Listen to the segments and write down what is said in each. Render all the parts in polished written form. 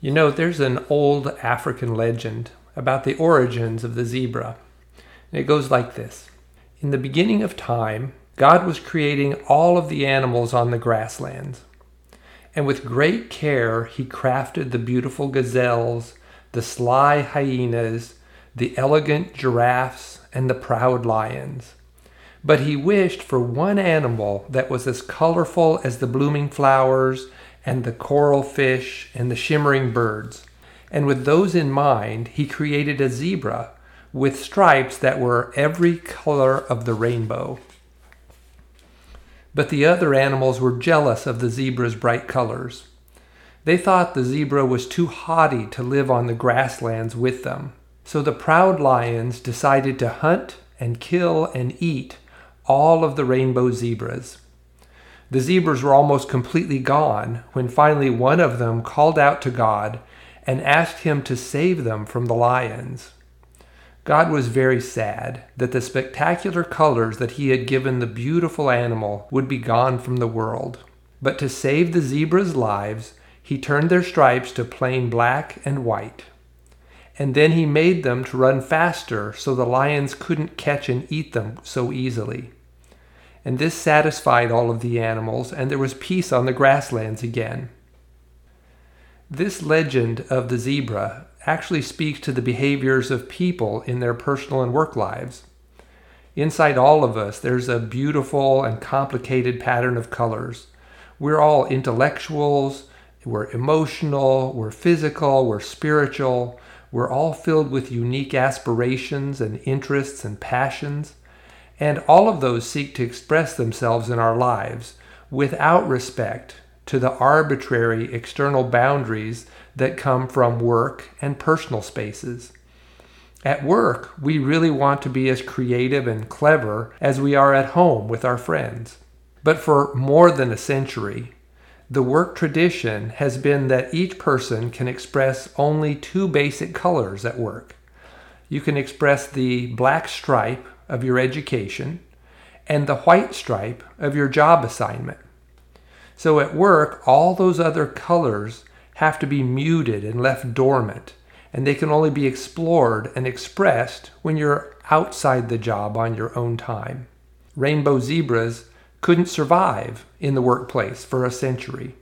You know, there's an old African legend about the origins of the zebra. And it goes like this. In the beginning of time, God was creating all of the animals on the grasslands. And with great care, he crafted the beautiful gazelles, the sly hyenas, the elegant giraffes, and the proud lions. But he wished for one animal that was as colorful as the blooming flowers and the coral fish and the shimmering birds. And with those in mind, he created a zebra with stripes that were every color of the rainbow. But the other animals were jealous of the zebra's bright colors. They thought the zebra was too haughty to live on the grasslands with them. So the proud lions decided to hunt and kill and eat all of the rainbow zebras. The zebras were almost completely gone when finally one of them called out to God and asked him to save them from the lions. God was very sad that the spectacular colors that he had given the beautiful animal would be gone from the world. But to save the zebras' lives, he turned their stripes to plain black and white. And then he made them to run faster so the lions couldn't catch and eat them so easily. And this satisfied all of the animals, and there was peace on the grasslands again. This legend of the zebra actually speaks to the behaviors of people in their personal and work lives. Inside all of us, there's a beautiful and complicated pattern of colors. We're all intellectuals, we're emotional, we're physical, we're spiritual. We're all filled with unique aspirations and interests and passions. And all of those seek to express themselves in our lives without respect to the arbitrary external boundaries that come from work and personal spaces. At work, we really want to be as creative and clever as we are at home with our friends. But for more than a century, the work tradition has been that each person can express only two basic colors at work. You can express the black stripe of your education and the white stripe of your job assignment. So at work, all those other colors have to be muted and left dormant, and they can only be explored and expressed when you're outside the job on your own time. Rainbow zebras couldn't survive in the workplace for a century.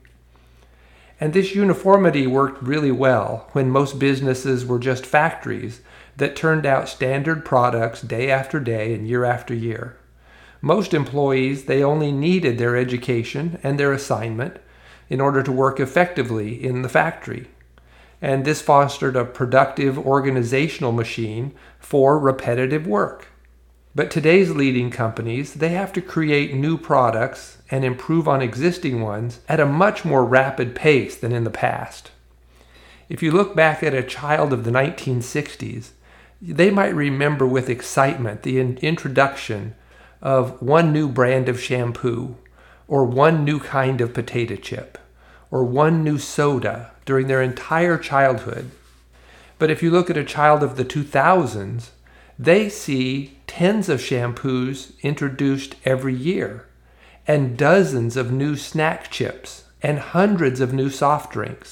And this uniformity worked really well when most businesses were just factories that turned out standard products day after day and year after year. Most employees, they only needed their education and their assignment in order to work effectively in the factory. And this fostered a productive organizational machine for repetitive work. But today's leading companies, they have to create new products and improve on existing ones at a much more rapid pace than in the past. If you look back at a child of the 1960s, they might remember with excitement the introduction of one new brand of shampoo, or one new kind of potato chip, or one new soda during their entire childhood. But if you look at a child of the 2000s, they see tens of shampoos introduced every year, and dozens of new snack chips, and hundreds of new soft drinks.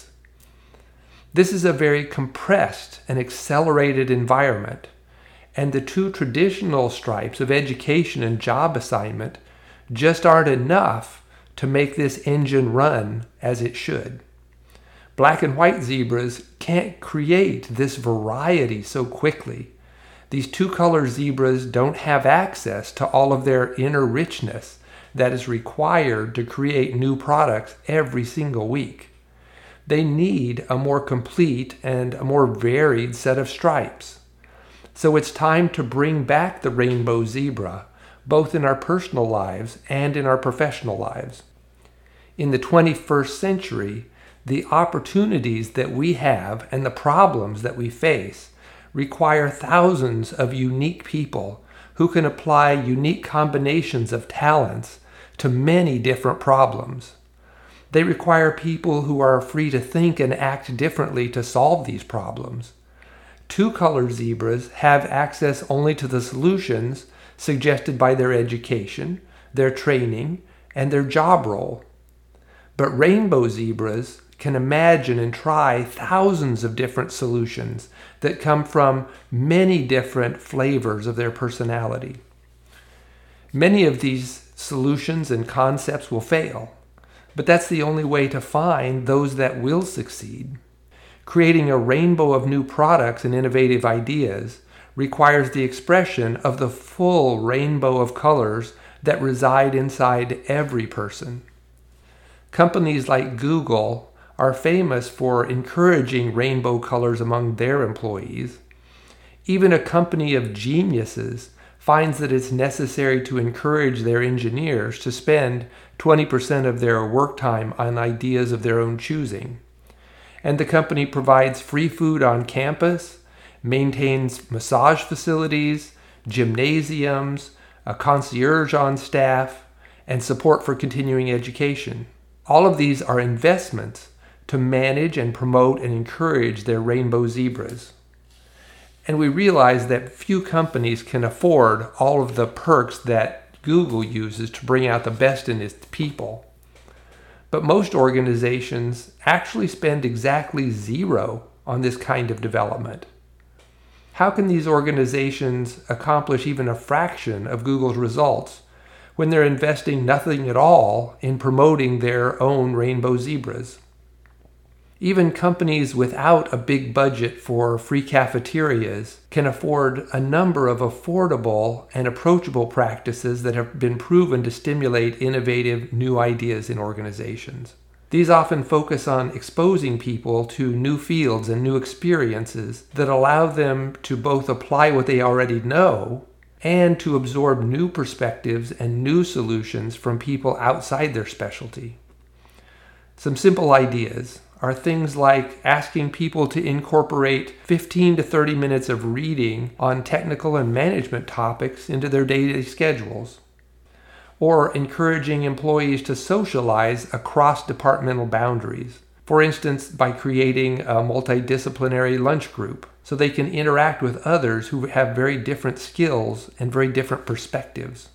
This is a very compressed and accelerated environment, and the two traditional stripes of education and job assignment just aren't enough to make this engine run as it should. Black and white zebras can't create this variety so quickly. These two-color zebras don't have access to all of their inner richness that is required to create new products every single week. They need a more complete and a more varied set of stripes. So it's time to bring back the rainbow zebra, both in our personal lives and in our professional lives. In the 21st century, the opportunities that we have and the problems that we face require thousands of unique people who can apply unique combinations of talents to many different problems. They require people who are free to think and act differently to solve these problems. Two-color zebras have access only to the solutions suggested by their education, their training, and their job role. But rainbow zebras can imagine and try thousands of different solutions that come from many different flavors of their personality. Many of these solutions and concepts will fail, but that's the only way to find those that will succeed. Creating a rainbow of new products and innovative ideas requires the expression of the full rainbow of colors that reside inside every person. Companies like Google are famous for encouraging rainbow colors among their employees. Even a company of geniuses finds that it's necessary to encourage their engineers to spend 20% of their work time on ideas of their own choosing. And the company provides free food on campus, maintains massage facilities, gymnasiums, a concierge on staff, and support for continuing education. All of these are investments to manage and promote and encourage their rainbow zebras. And we realize that few companies can afford all of the perks that Google uses to bring out the best in its people. But most organizations actually spend exactly zero on this kind of development. How can these organizations accomplish even a fraction of Google's results when they're investing nothing at all in promoting their own rainbow zebras? Even companies without a big budget for free cafeterias can afford a number of affordable and approachable practices that have been proven to stimulate innovative new ideas in organizations. These often focus on exposing people to new fields and new experiences that allow them to both apply what they already know and to absorb new perspectives and new solutions from people outside their specialty. Some simple ideas are things like asking people to incorporate 15 to 30 minutes of reading on technical and management topics into their daily schedules, or encouraging employees to socialize across departmental boundaries, for instance, by creating a multidisciplinary lunch group so they can interact with others who have very different skills and very different perspectives.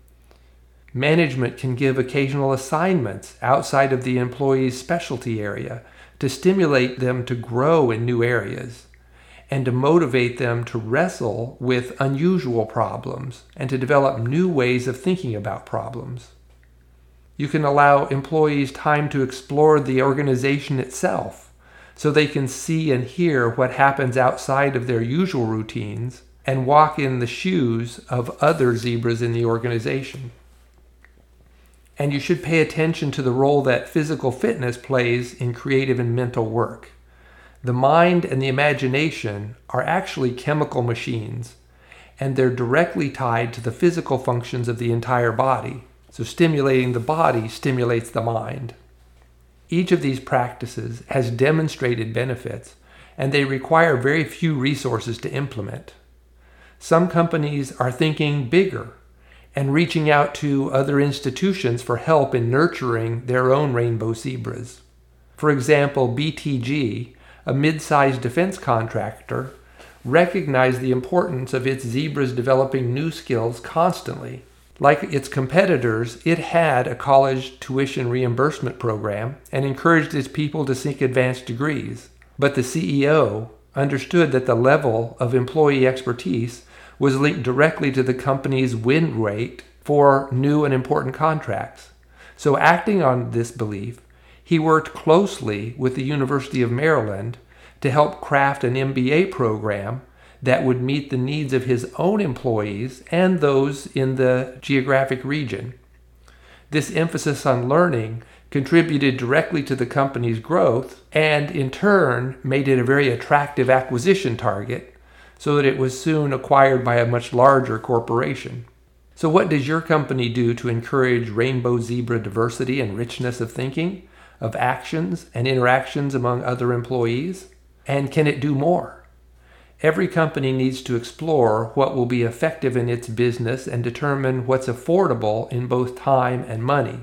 Management can give occasional assignments outside of the employee's specialty area to stimulate them to grow in new areas and to motivate them to wrestle with unusual problems and to develop new ways of thinking about problems. You can allow employees time to explore the organization itself so they can see and hear what happens outside of their usual routines and walk in the shoes of other zebras in the organization. And you should pay attention to the role that physical fitness plays in creative and mental work. The mind and the imagination are actually chemical machines, and they're directly tied to the physical functions of the entire body. So stimulating the body stimulates the mind. Each of these practices has demonstrated benefits, and they require very few resources to implement. Some companies are thinking bigger and reaching out to other institutions for help in nurturing their own rainbow zebras. For example, BTG, a mid-sized defense contractor, recognized the importance of its zebras developing new skills constantly. Like its competitors, it had a college tuition reimbursement program and encouraged its people to seek advanced degrees. But the CEO understood that the level of employee expertise was linked directly to the company's win rate for new and important contracts. So acting on this belief, he worked closely with the University of Maryland to help craft an MBA program that would meet the needs of his own employees and those in the geographic region. This emphasis on learning contributed directly to the company's growth and in turn made it a very attractive acquisition target so that it was soon acquired by a much larger corporation. So what does your company do to encourage rainbow zebra diversity and richness of thinking, of actions and interactions among other employees? And can it do more? Every company needs to explore what will be effective in its business and determine what's affordable in both time and money.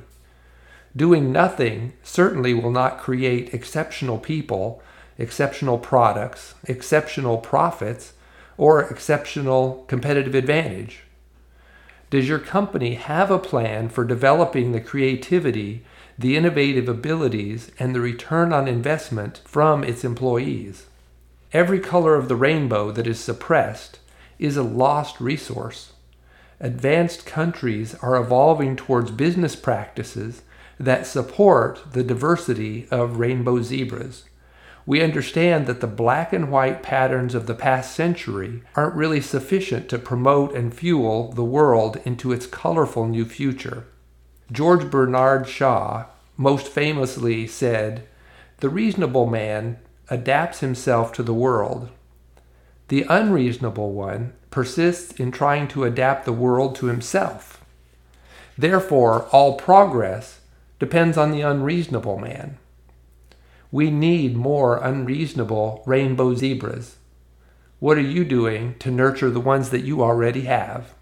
Doing nothing certainly will not create exceptional people, exceptional products, exceptional profits, or exceptional competitive advantage. Does your company have a plan for developing the creativity the innovative abilities, and the return on investment from its employees. Every color of the rainbow that is suppressed is a lost resource. Advanced countries are evolving towards business practices that support the diversity of rainbow zebras. We understand that the black and white patterns of the past century aren't really sufficient to promote and fuel the world into its colorful new future. George Bernard Shaw most famously said, "The reasonable man adapts himself to the world. The unreasonable one persists in trying to adapt the world to himself. Therefore, all progress depends on the unreasonable man." We need more unreasonable rainbow zebras. What are you doing to nurture the ones that you already have?